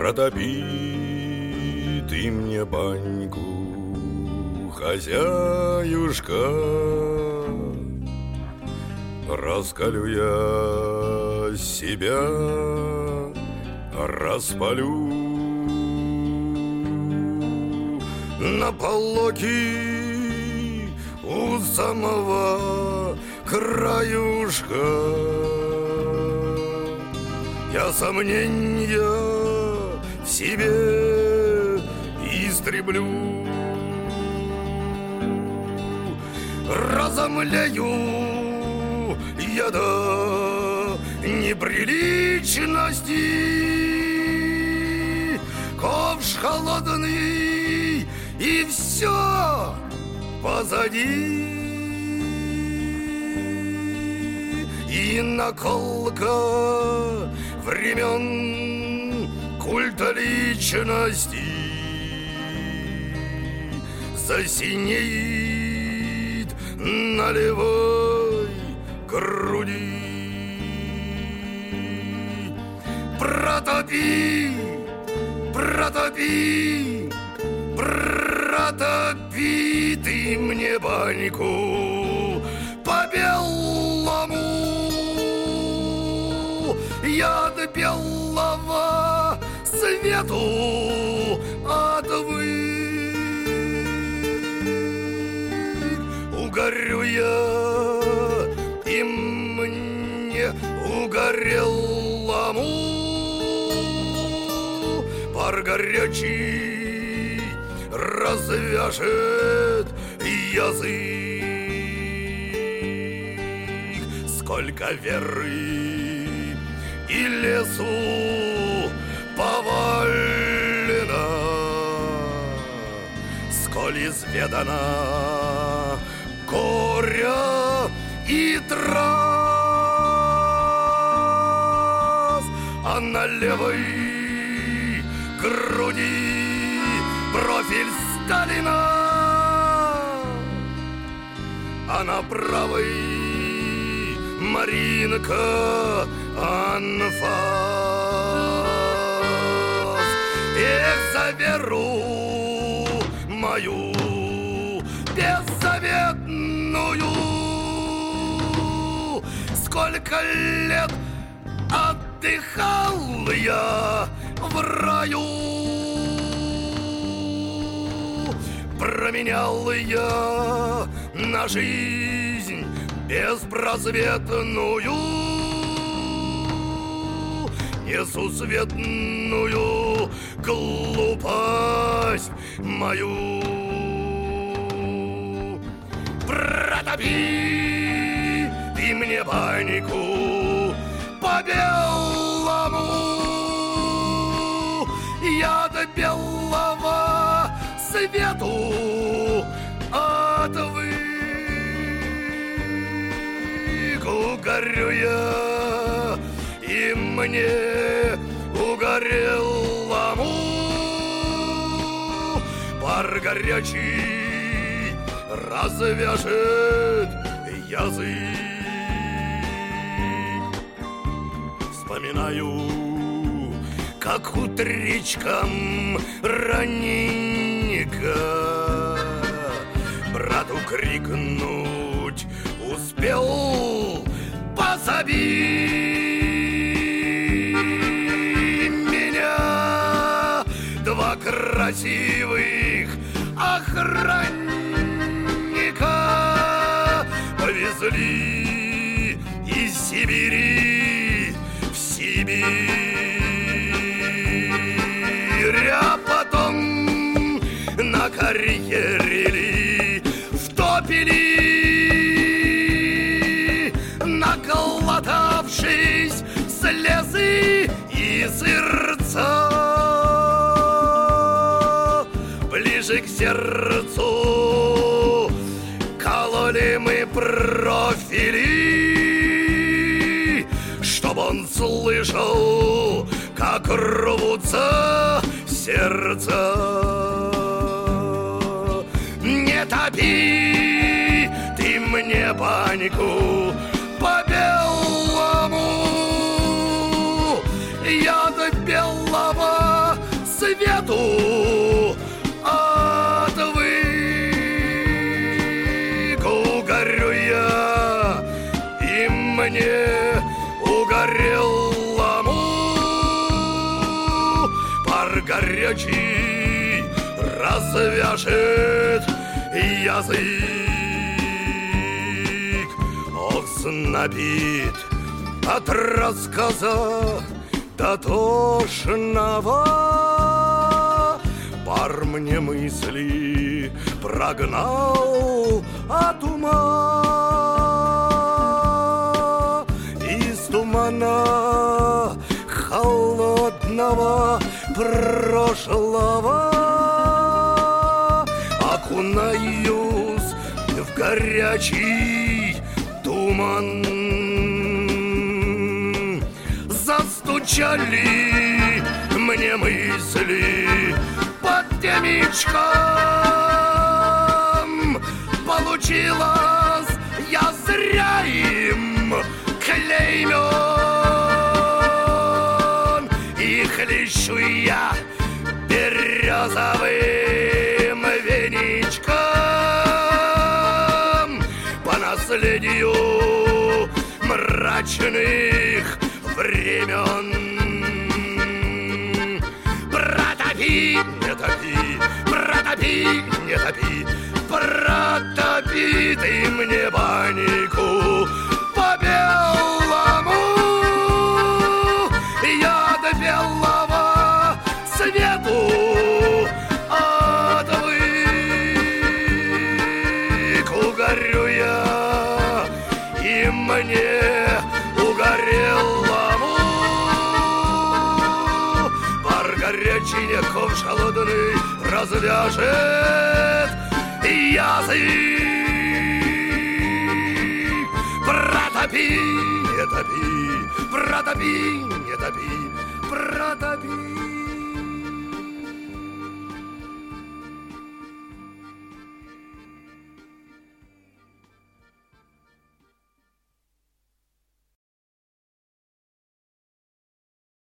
Протопи ты мне баньку, хозяюшка. Раскалю я себя, распалю на полоки у самого краюшка. Я сомнения в себе истреблю, разомлею я до неприличности. Ковш холодный и все позади. И наколка времен культа личности засинеет на левой груди. Протопи, протопи, протопи ты мне баньку по белому. Я до белого свету отвык. Угорю я, и мне угорелому пар горячий развяжет язык. Сколько веры и лесу повалено, сколь изведано горя и трав, а на левой груди профиль Сталина, а на правой Маринка анфас. Эх, за веру мою беззаветную, сколько лет отдыхал я в раю. Променял я на жизнь беспросветную, несусветную глупость мою. Протопи ты мне баньку по белому. Я до белого свету отвык. Угорю я, и мне угорелому пар горячий развяжет язык. Вспоминаю, как утречком раненько брату крикнуть успел: позови меня. Два красивых охранника повезли из Сибири в Сибирь, а потом на карьере втопили, наглотавшись слезы и сырца. Ближе к сердцу кололи мы профили, чтоб он слышал, как рвутся сердца. Не топи ты мне баньку по белому. Я до белого свету отвык. Угорю я, и мне угорелому пар горячий развяжет язык. Ох, знобит от рассказа дотошного, пар мне мысли прогнал от ума. Из тумана холодного прошлого окунаюсь в горячий туман. Застучали мне мысли под темечком. Получилось, я зря им клеймен. И хлещу я березовым веничком по наследию мрачных времен. Протопи, не топи, протопи, не топи, протопи ты мне баньку по белому. Я до белого свету отвык. Угорю я, и мне угорелому пар горячий неков холодный развяжет язык. Протопи, не топи, протопи, не топи, протопи.